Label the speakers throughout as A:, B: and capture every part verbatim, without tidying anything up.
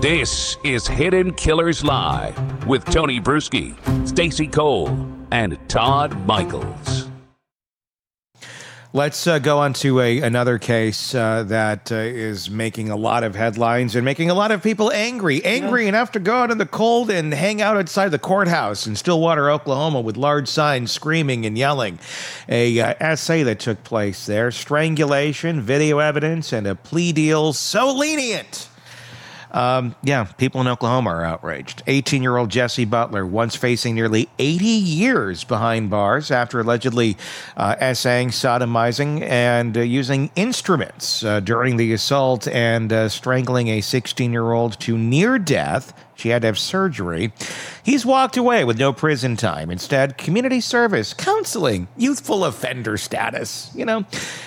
A: This is Hidden Killers Live with Tony Bruschi, Stacey Cole, and Todd Michaels.
B: Let's uh, go on to a, another case uh, that uh, is making a lot of headlines and making a lot of people angry. Angry yeah. enough to go out in the cold and hang out outside the courthouse in Stillwater, Oklahoma with large signs screaming and yelling. A uh, essay that took place there, strangulation, video evidence, and a plea deal so lenient. Um, yeah, people in Oklahoma are outraged. eighteen-year-old Jesse Butler, once facing nearly eighty years behind bars after allegedly uh, essaying, sodomizing, and uh, using instruments uh, during the assault and uh, strangling a sixteen-year-old to near death. She had to have surgery. He's walked away with no prison time. Instead, community service, counseling, youthful offender status, you know.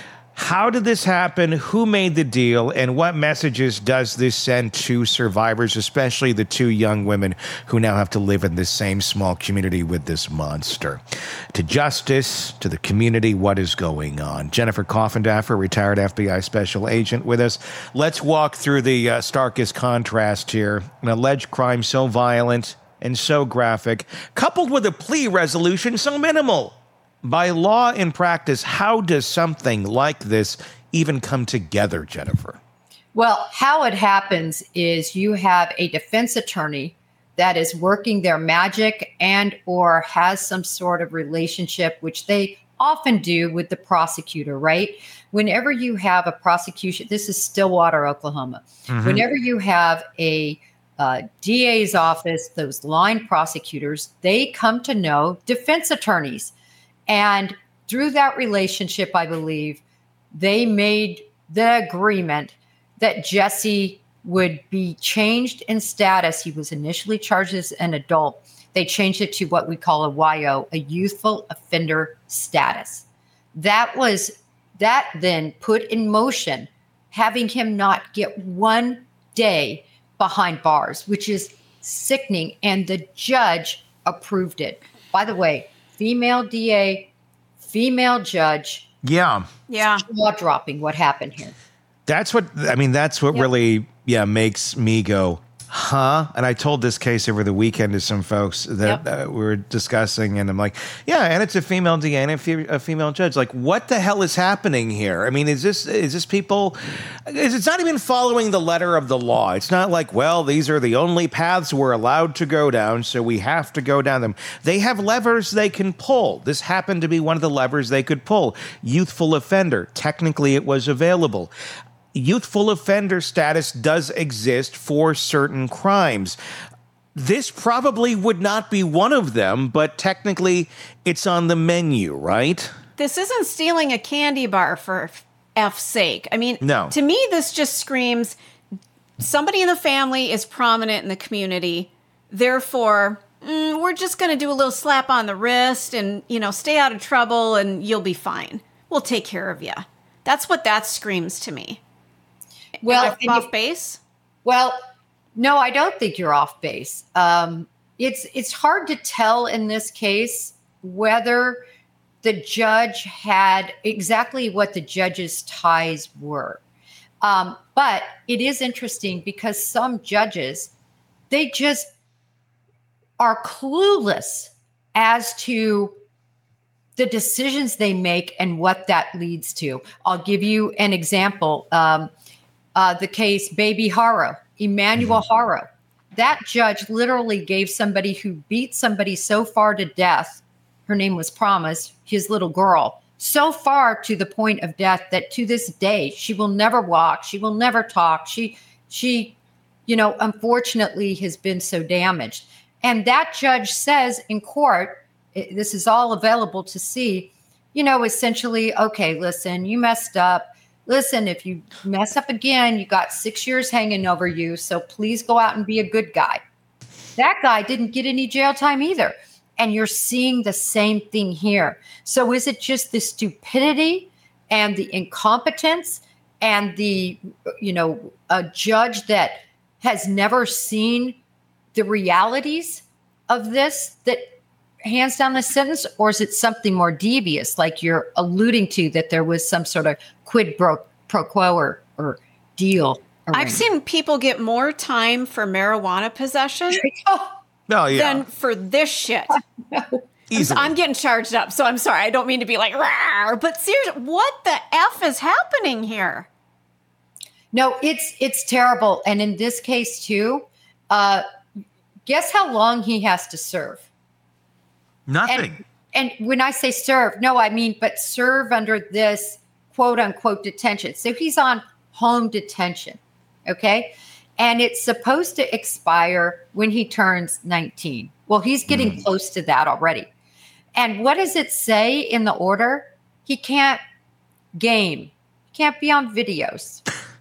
B: How did this happen? Who made the deal? And what messages does this send to survivors, especially the two young women who now have to live in this same small community with this monster? To justice, to the community, what is going on? Jennifer Coffindaffer, retired F B I special agent, with us. Let's walk through the uh, starkest contrast here. An alleged crime so violent and so graphic, coupled with a plea resolution so minimal. By law and practice, how does something like this even come together, Jennifer?
C: Well, how it happens is you have a defense attorney that is working their magic and or has some sort of relationship, which they often do with the prosecutor, right? Whenever you have a prosecution, this is Stillwater, Oklahoma. Mm-hmm. Whenever you have a uh, D A's office, those line prosecutors, they come to know defense attorneys. And through that relationship, I believe, they made the agreement that Jesse would be changed in status. He was initially charged as an adult. They changed it to what we call a Y O, a youthful offender status. That was, that then put in motion having him not get one day behind bars, which is sickening. And the judge approved it. By the way, female D A, female judge.
B: Yeah.
C: Yeah. Jaw dropping what happened here.
B: That's what, I mean, that's what yep. really, yeah, makes me go, huh? And I told this case over the weekend to some folks that yep. uh, we were discussing, and I'm like, yeah, and it's a female D A and a, fe- a female judge. Like, what the hell is happening here? I mean, is this is this people, is it's not even following the letter of the law. It's not like, well, these are the only paths we're allowed to go down, so we have to go down them. They have levers they can pull. This happened to be one of the levers they could pull. Youthful offender. Technically, it was available. Youthful offender status does exist for certain crimes. This probably would not be one of them, but technically it's on the menu, right?
D: This isn't stealing a candy bar for F's sake. I mean,
B: no.
D: To me, this just screams somebody in the family is prominent in the community. Therefore, mm, we're just going to do a little slap on the wrist and, you know, stay out of trouble and you'll be fine. We'll take care of you. That's what that screams to me.
C: Well,
D: Am I off base?
C: Well, no, I don't think you're off base. Um, it's it's hard to tell in this case whether the judge had exactly what the judge's ties were. Um, but it is interesting because some judges, they just are clueless as to the decisions they make and what that leads to. I'll give you an example. Um, Uh, the case Baby Haro, Emmanuel mm-hmm. Haro. That judge literally gave somebody who beat somebody so far to death, her name was Promise, his little girl, so far to the point of death that to this day, she will never walk, she will never talk. She, she, you know, unfortunately has been so damaged. And that judge says in court, it, this is all available to see, you know, essentially, okay, listen, you messed up. Listen, if you mess up again, you got six years hanging over you, so please go out and be a good guy. That guy didn't get any jail time either. And you're seeing the same thing here. So is it just the stupidity and the incompetence and the, you know, a judge that has never seen the realities of this that hands down the sentence? Or is it something more devious, like you're alluding to, that there was some sort of quid pro, pro quo or, or deal
D: I've seen people get more time for marijuana possession
C: Oh,
B: Oh, yeah.
D: than for this shit.
B: Easily.
D: I'm getting charged up, so I'm sorry. I don't mean to be like, rawr, but seriously, what the F is happening here?
C: no, it's it's terrible. And in this case too, uh, guess how long he has to serve?
B: Nothing.
C: And, and when I say serve, no, I mean, but serve under this quote unquote detention. So he's on home detention. Okay. And it's supposed to expire when he turns nineteen. Well, he's getting mm. close to that already. And what does it say in the order? He can't game. He can't be on videos.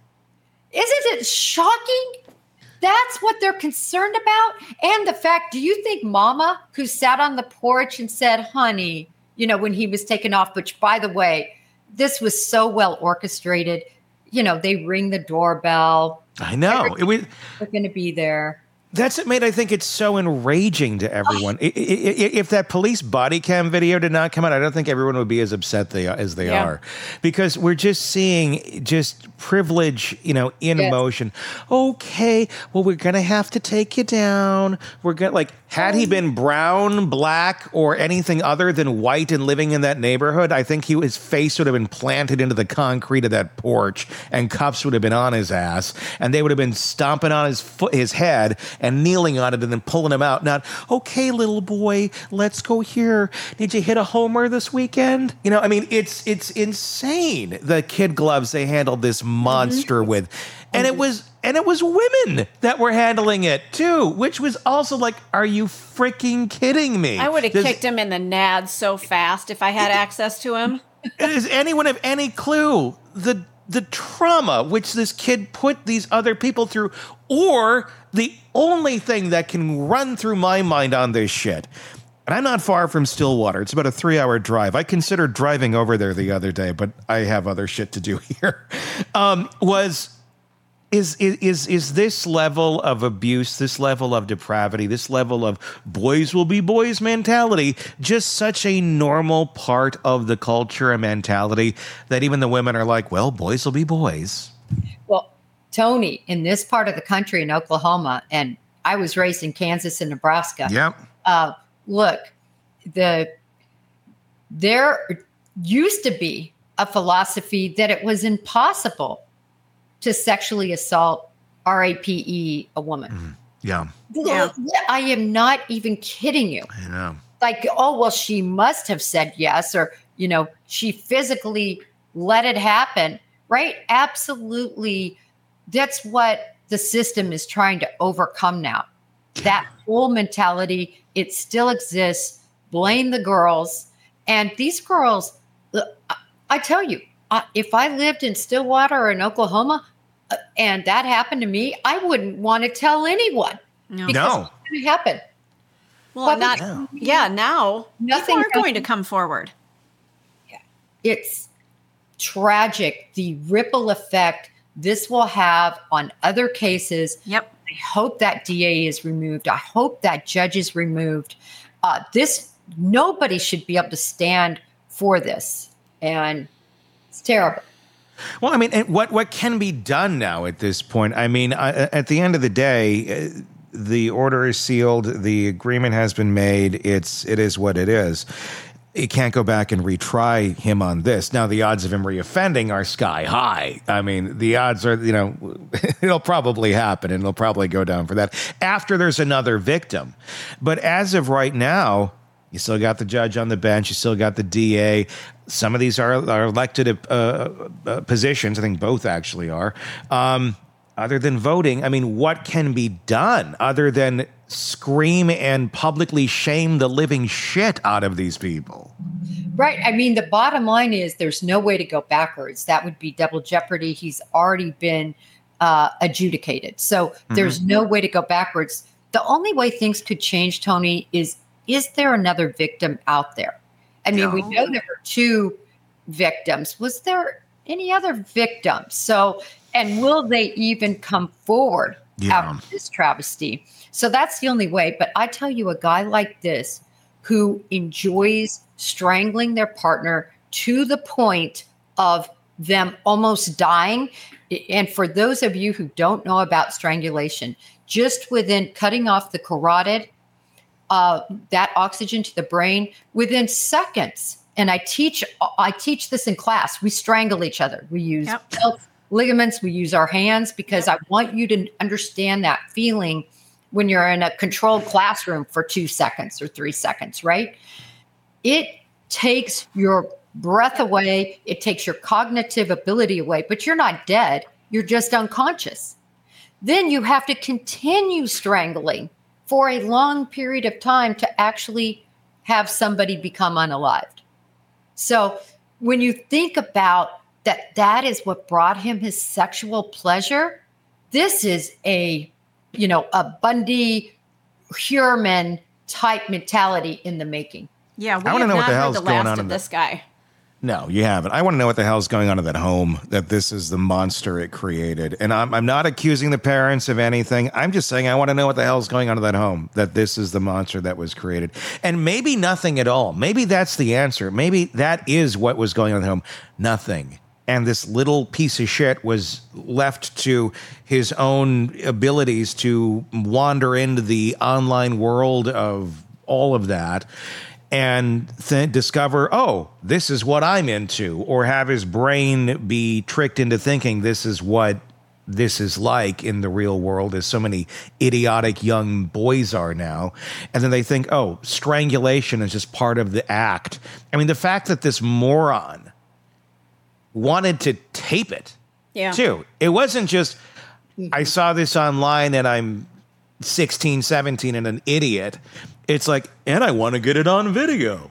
C: Isn't it shocking? That's what they're concerned about. And the fact, do you think Mama, who sat on the porch and said, honey, you know, when he was taken off, which by the way, this was so well orchestrated. You know, they ring the doorbell.
B: I know. It was,
C: they're going to be there.
B: That's what made, I think it's so enraging to everyone. I, I, I, if that police body cam video did not come out, I don't think everyone would be as upset they, as they yeah. are. Because we're just seeing just privilege, you know, in yes. motion. Okay, well, we're going to have to take you down. We're going to, like, had he been brown, black, or anything other than white and living in that neighborhood, I think he, his face would have been planted into the concrete of that porch and cuffs would have been on his ass. And they would have been stomping on his foot, his head, and kneeling on it and then pulling him out. Not, okay, little boy, let's go here. Did you hit a homer this weekend? You know, I mean, it's it's insane, the kid gloves they handled this monster mm-hmm. with. And it was and it was women that were handling it too, which was also like, are you freaking kidding me?
D: I would have kicked him in the nads so fast if I had access to him.
B: Does anyone have any clue the the trauma which this kid put these other people through? Or the only thing that can run through my mind on this shit, and I'm not far from Stillwater. It's about a three-hour drive. I considered driving over there the other day, but I have other shit to do here. Um, was is is is this level of abuse, this level of depravity, this level of boys will be boys mentality, just such a normal part of the culture and mentality that even the women are like, well, boys will be boys.
C: Well, Tony, in this part of the country in Oklahoma, and I was raised in Kansas and Nebraska.
B: Yep.
C: Uh, look, the there used to be a philosophy that it was impossible to sexually assault, R A P E, a woman.
B: Mm, yeah.
C: yeah. I am not even kidding you.
B: I know.
C: Like, oh, well, she must have said yes, or, you know, she physically let it happen, right? Absolutely. That's what the system is trying to overcome now. That whole mentality, it still exists. Blame the girls. And these girls, I tell you, if I lived in Stillwater or in Oklahoma and that happened to me, I wouldn't want to tell anyone.
D: No.
C: Because
B: no.
C: it's going to happen.
D: Well, well not, no. yeah, now
C: nothing
D: people are going to come forward.
C: It's tragic, the ripple effect this will have on other cases.
D: Yep.
C: I hope that D A is removed. I hope that judge is removed. Uh, this, nobody should be able to stand for this. And it's terrible.
B: Well, I mean, and what, what can be done now at this point? I mean, uh, at the end of the day, uh, the order is sealed. The agreement has been made. It's, it is what it is. You can't go back and retry him on this. Now, the odds of him reoffending are sky high. I mean, the odds are, you know, it'll probably happen and it'll probably go down for that after there's another victim. But as of right now, you still got the judge on the bench. You still got the D A. Some of these are, are elected uh, uh, positions. I think both actually are. Um, other than voting, I mean, what can be done other than scream and publicly shame the living shit out of these people?
C: Right. I mean, the bottom line is there's no way to go backwards. That would be double jeopardy. He's already been uh, adjudicated. So mm-hmm. there's no way to go backwards. The only way things could change, Tony, is is there another victim out there? I mean, no. we know there were two victims. Was there any other victims? So, and will they even come forward yeah. after this travesty? So that's the only way. But I tell you, a guy like this who enjoys strangling their partner to the point of them almost dying. And for those of you who don't know about strangulation, just within cutting off the carotid, uh, that oxygen to the brain, within seconds, and I teach I teach this in class, we strangle each other. We use
D: Yep.
C: belts, ligaments, we use our hands, because I want you to understand that feeling when you're in a controlled classroom for two seconds or three seconds, right? It takes your breath away. It takes your cognitive ability away, but you're not dead. You're just unconscious. Then you have to continue strangling for a long period of time to actually have somebody become unalived. So when you think about that, that is what brought him his sexual pleasure. This is a, you know, a Bundy, Hurman type mentality in the making.
D: Yeah, we
B: I wanna
D: have
B: know what
D: not
B: the
D: heard
B: hell's
D: the
B: going
D: last
B: on
D: of
B: in the-
D: this guy.
B: No, you haven't. I want to know what the hell's going on in that home, that this is the monster it created. And I'm, I'm not accusing the parents of anything. I'm just saying I want to know what the hell's going on in that home, that this is the monster that was created. And maybe nothing at all. Maybe that's the answer. Maybe that is what was going on in the home. Nothing. And this little piece of shit was left to his own abilities to wander into the online world of all of that and th- discover, oh, this is what I'm into, or have his brain be tricked into thinking this is what this is like in the real world, as so many idiotic young boys are now. And then they think, oh, strangulation is just part of the act. I mean, the fact that this moron wanted to tape it,
D: Yeah.
B: too. It wasn't just, I saw this online and I'm sixteen, seventeen and an idiot. It's like, and I want to get it on video.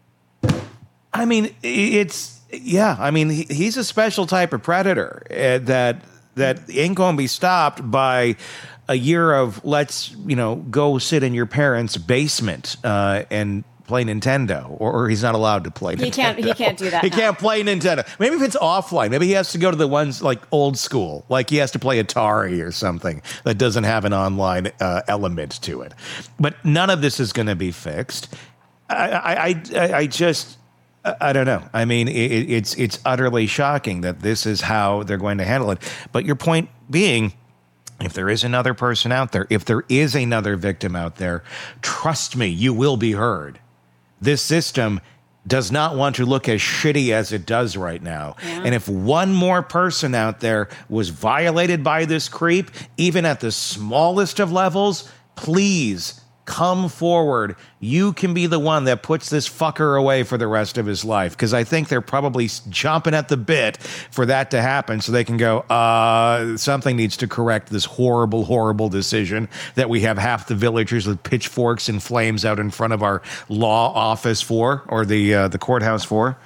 B: I mean, it's, yeah, I mean, he, he's a special type of predator uh, that that ain't going to be stopped by a year of, let's, you know, go sit in your parents' basement uh, and play Nintendo, or, or he's not allowed to play Nintendo.
D: He can't. He can't do that.
B: He
D: now.
B: can't play Nintendo. Maybe if it's offline, maybe he has to go to the ones like old school, like he has to play Atari or something that doesn't have an online uh, element to it. But none of this is going to be fixed. I, I, I, I just, I don't know. I mean, it, it's it's utterly shocking that this is how they're going to handle it. But your point being, if there is another person out there, if there is another victim out there, trust me, you will be heard. This system does not want to look as shitty as it does right now.
D: Yeah.
B: And if one more person out there was violated by this creep, even at the smallest of levels, please come forward. You can be the one that puts this fucker away for the rest of his life. Because I think they're probably chomping at the bit for that to happen, so they can go, uh, something needs to correct this horrible, horrible decision that we have half the villagers with pitchforks and flames out in front of our law office for, or the uh, the courthouse for.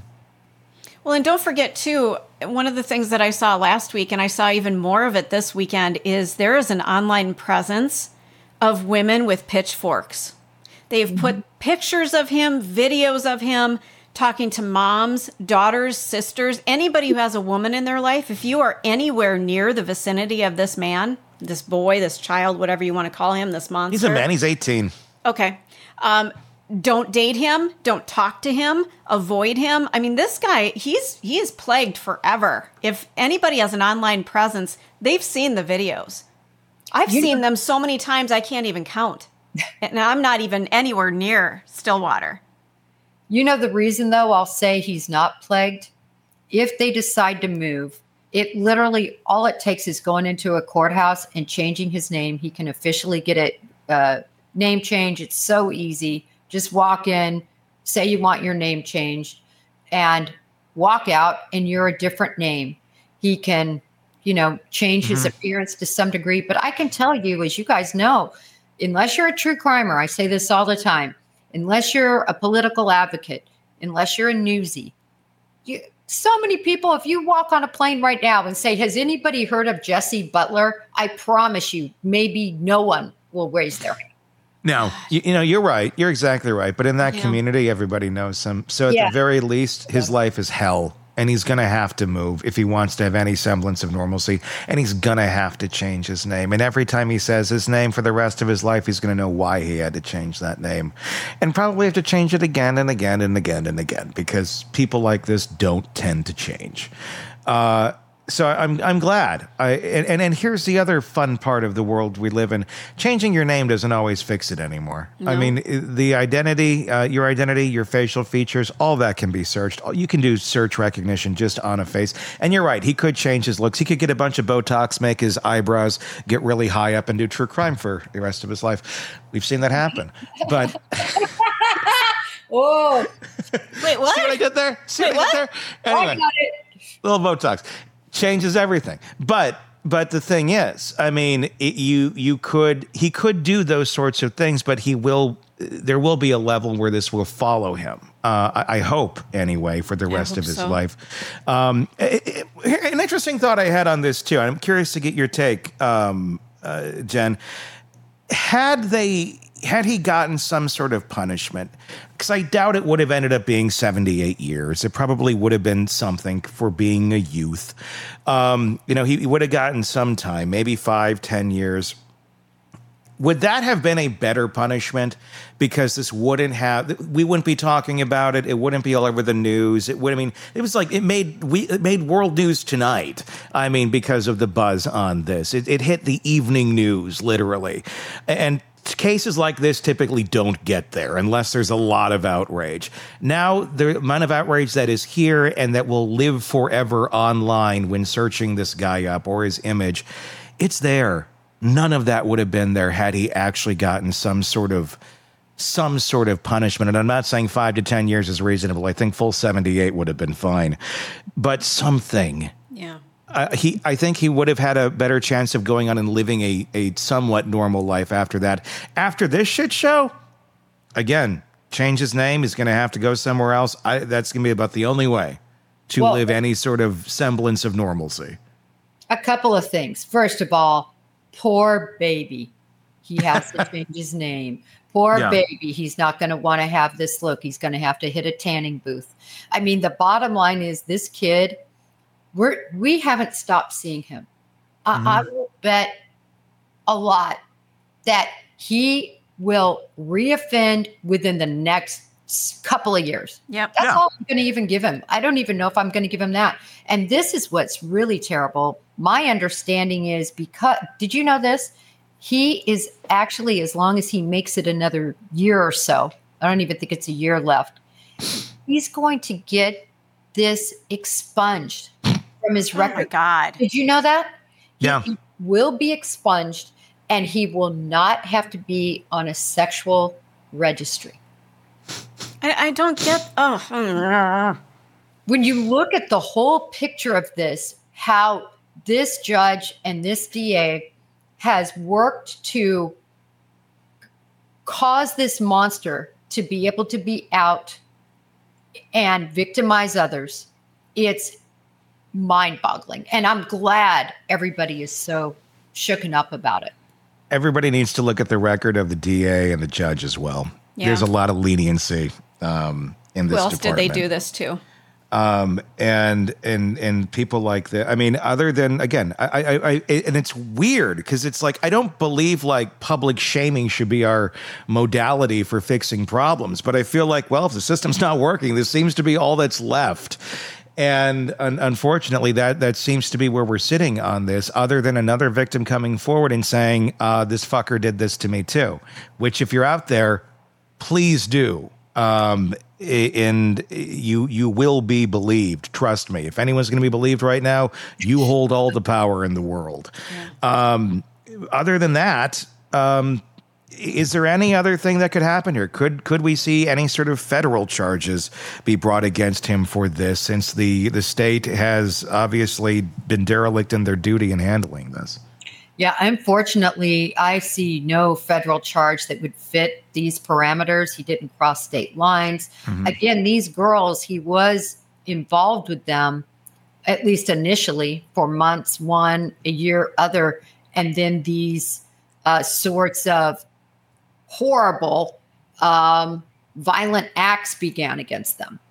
D: Well, and don't forget, too, one of the things that I saw last week, and I saw even more of it this weekend, is there is an online presence of women with pitchforks. They've put mm-hmm. pictures of him, videos of him, talking to moms, daughters, sisters, anybody who has a woman in their life. If you are anywhere near the vicinity of this man, this boy, this child, whatever you want to call him, this monster.
B: He's a man. He's eighteen.
D: Okay. Um, don't date him. Don't talk to him. Avoid him. I mean, this guy, he's he is plagued forever. If anybody has an online presence, they've seen the videos. I've
C: You
D: seen
C: know-
D: them so many times I can't even count. And I'm not even anywhere near Stillwater.
C: You know the reason, though, I'll say he's not plagued? If they decide to move, it literally, all it takes is going into a courthouse and changing his name. He can officially get it, uh, name change. It's so easy. Just walk in, say you want your name changed, and walk out, and you're a different name. He can, you know, change his
B: Mm-hmm.
C: appearance to some degree. But I can tell you, as you guys know, unless you're a true crimer, I say this all the time, unless you're a political advocate, unless you're a newsie, you, so many people, if you walk on a plane right now and say, has anybody heard of Jesse Butler? I promise you, maybe no one will raise their hand.
B: No, you, you know, you're right. You're exactly right. But in that
D: Yeah.
B: community, everybody knows him. So at
C: Yeah.
B: the very least, his life is hell. and he's going to have to move if he wants to have any semblance of normalcy, and he's going to have to change his name. And every time he says his name for the rest of his life, he's going to know why he had to change that name, and probably have to change it again and again and again and again, because people like this don't tend to change. Uh, So I'm I'm glad. I and, and and here's the other fun part of the world we live in. Changing your name doesn't always fix it anymore. No. I mean, the identity, uh, your identity, your facial features, all that can be searched. You can do search recognition just on a face. And you're right. He could change his looks. He could get a bunch of Botox, make his eyebrows get really high up, and do true crime for the rest of his life. We've seen that happen. But
C: oh,
D: wait, what?
B: See what I did there? See
D: Wait,
B: what I
D: what?
B: did there? Anyway,
C: I got it.
B: little Botox changes everything. But but the thing is, I mean, it, you you could he could do those sorts of things, but he will. There will be a level where this will follow him. Uh, I, I hope, anyway, for the rest of his
D: so.
B: life. Um, it, it, an interesting thought I had on this too. I'm curious to get your take, um, uh, Jen. Had they had he gotten some sort of punishment, because I doubt it would have ended up being seventy-eight years. It probably would have been something for being a youth. Um, you know, he, he would have gotten some time, maybe five, ten years. Would that have been a better punishment? Because this wouldn't have, we wouldn't be talking about it. It wouldn't be all over the news. It would, I mean, it was like, it made, we, it made world news tonight. I mean, because of the buzz on this. It, it hit the evening news, literally. And cases like this typically don't get there unless there's a lot of outrage. Now, the amount of outrage that is here and that will live forever online when searching this guy up or his image, it's there. None of that would have been there had he actually gotten some sort of some sort of punishment. And I'm not saying five to ten years is reasonable. I think full seventy-eight would have been fine. But something.
D: Yeah.
B: Uh, he, I think he would have had a better chance of going on and living a, a somewhat normal life after that. After this shit show, again, change his name. He's going to have to go somewhere else. I, that's going to be about the only way to
C: Well,
B: live any sort of semblance of normalcy.
C: A couple of things. First of all, poor baby. He has to change his name. Poor
B: Yeah.
C: baby. He's not going to want to have this look. He's going to have to hit a tanning booth. I mean, the bottom line is this kid, we're, we haven't stopped seeing him.
B: Mm-hmm.
C: I, I will bet a lot that he will reoffend within the next s- couple of years.
D: Yep.
C: That's
B: Yeah.
C: all I'm going to even give him. I don't even know if I'm going to give him that. And this is what's really terrible. My understanding is because, did you know this? He is actually, as long as he makes it another year or so, I don't even think it's a year left, he's going to get this expunged from his
D: Oh my
C: record.
D: God.
C: Did you know that? He-
B: Yeah.
C: He will be expunged and he will not have to be on a sexual registry.
D: I, I don't get. Oh.
C: When you look at the whole picture of this, how this judge and this D A has worked to cause this monster to be able to be out and victimize others, it's mind-boggling. And I'm glad everybody is so shooken up about it.
B: Everybody needs to look at the record of the D A and the judge as well.
D: Yeah.
B: There's a lot of leniency um, in this
D: Who else did
B: department.
D: they do this to?
B: Um, and and and people like that. I mean, other than again, I, I, I and it's weird because it's like I don't believe like public shaming should be our modality for fixing problems. But I feel like, well, if the system's not working, this seems to be all that's left. And un- unfortunately, that that seems to be where we're sitting on this, other than another victim coming forward and saying, uh, this fucker did this to me too, which if you're out there, please do. Um, and you you will be believed. Trust me. If anyone's going to be believed right now, you hold all the power in the world. Yeah. Um, other than that, um, is there any other thing that could happen here? Could could we see any sort of federal charges be brought against him for this, since the, the state has obviously been derelict in their duty in handling this?
C: Yeah, unfortunately, I see no federal charge that would fit these parameters. He didn't cross state lines. Mm-hmm. Again, these girls, he was involved with them, at least initially, for months, one, a year, other, and then these uh, sorts of horrible, um, violent acts began against them.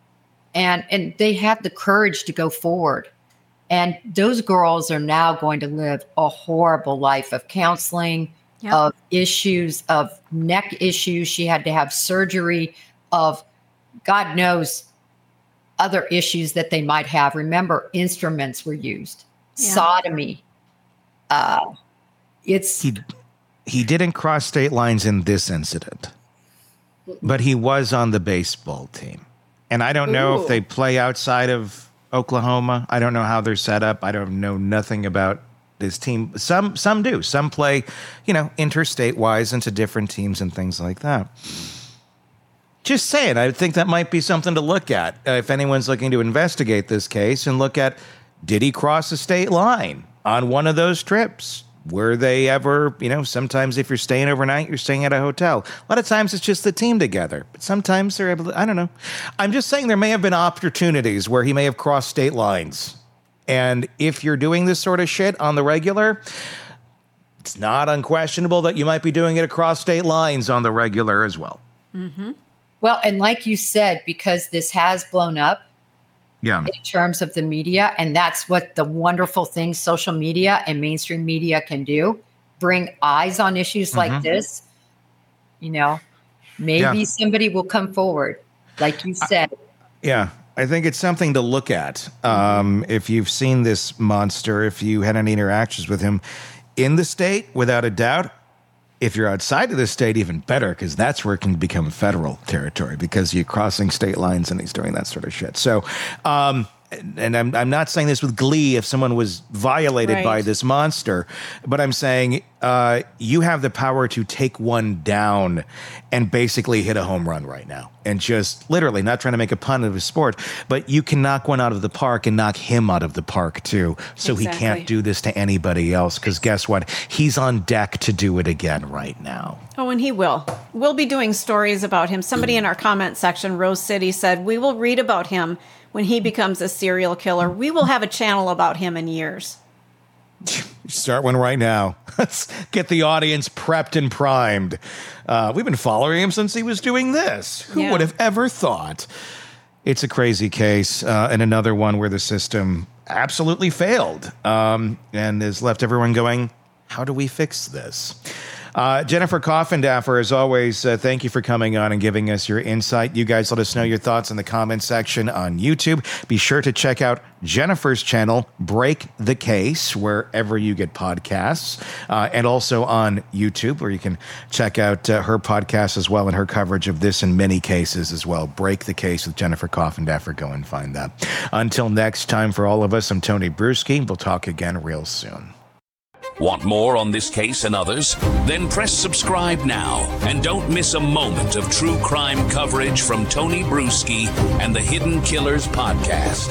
C: and and they had the courage to go forward. And those girls are now going to live a horrible life of counseling, yep. of issues, of neck issues. She had to have surgery, of God knows other issues that they might have. Remember, instruments were used, yeah. sodomy. Uh, it's
B: he, he didn't cross state lines in this incident, but he was on the baseball team. And I don't know Ooh. if they play outside of Oklahoma. I don't know how they're set up. I don't know nothing about this team. Some some do. Some play, you know, interstate wise into different teams and things like that. Just saying, I think that might be something to look at uh, if anyone's looking to investigate this case and look at, did he cross the state line on one of those trips? Were they ever, you know, sometimes if you're staying overnight, you're staying at a hotel. A lot of times it's just the team together. But sometimes they're able to, I don't know. I'm just saying there may have been opportunities where he may have crossed state lines. And if you're doing this sort of shit on the regular, it's not unquestionable that you might be doing it across state lines on the regular as well.
C: Mm-hmm. Well, and like you said, because this has blown up, yeah. in terms of the media. And that's what the wonderful thing social media and mainstream media can do. Bring eyes on issues mm-hmm. like this. You know, maybe yeah. somebody will come forward, like you said. I,
B: yeah, I think it's something to look at. Um, if you've seen this monster, if you had any interactions with him in the state, without a doubt. If you're outside of the state, even better, because that's where it can become federal territory because you're crossing state lines and he's doing that sort of shit. So, um, and I'm I'm not saying this with glee if someone was violated right. by this monster, but I'm saying uh, you have the power to take one down and basically hit a home run right now. And just literally, not trying to make a pun of a sport, but you can knock one out of the park and knock him out of the park too. So exactly. he can't do this to anybody else because guess what? He's on deck to do it again right now.
D: Oh, and he will. We'll be doing stories about him. Somebody in our comment section, Rose City, said, we will read about him when he becomes a serial killer. We will have a channel about him in years.
B: Start one right now. Let's get the audience prepped and primed. Uh, we've been following him since he was doing this. Who yeah. would have ever thought? It's a crazy case, uh, and another one where the system absolutely failed um, and has left everyone going, how do we fix this? Uh, Jennifer Coffindaffer, as always, uh, thank you for coming on and giving us your insight. You guys let us know your thoughts in the comment section on YouTube. Be sure to check out Jennifer's channel, Break the Case, wherever you get podcasts, uh, and also on YouTube, where you can check out uh, her podcast as well and her coverage of this and many cases as well. Break the Case with Jennifer Coffindaffer. Go and find that. Until next time, for all of us, I'm Tony Bruschi. We'll talk again real soon.
A: Want more on this case and others? Then press subscribe now and don't miss a moment of true crime coverage from Tony Bruschi and the Hidden Killers podcast.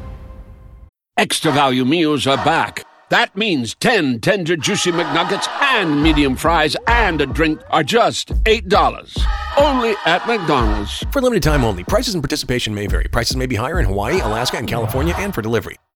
E: Extra value meals are back. That means ten tender, juicy McNuggets and medium fries and a drink are just eight dollars. Only at McDonald's.
F: For limited time only. Prices and participation may vary. Prices may be higher in Hawaii, Alaska, and California, and for delivery.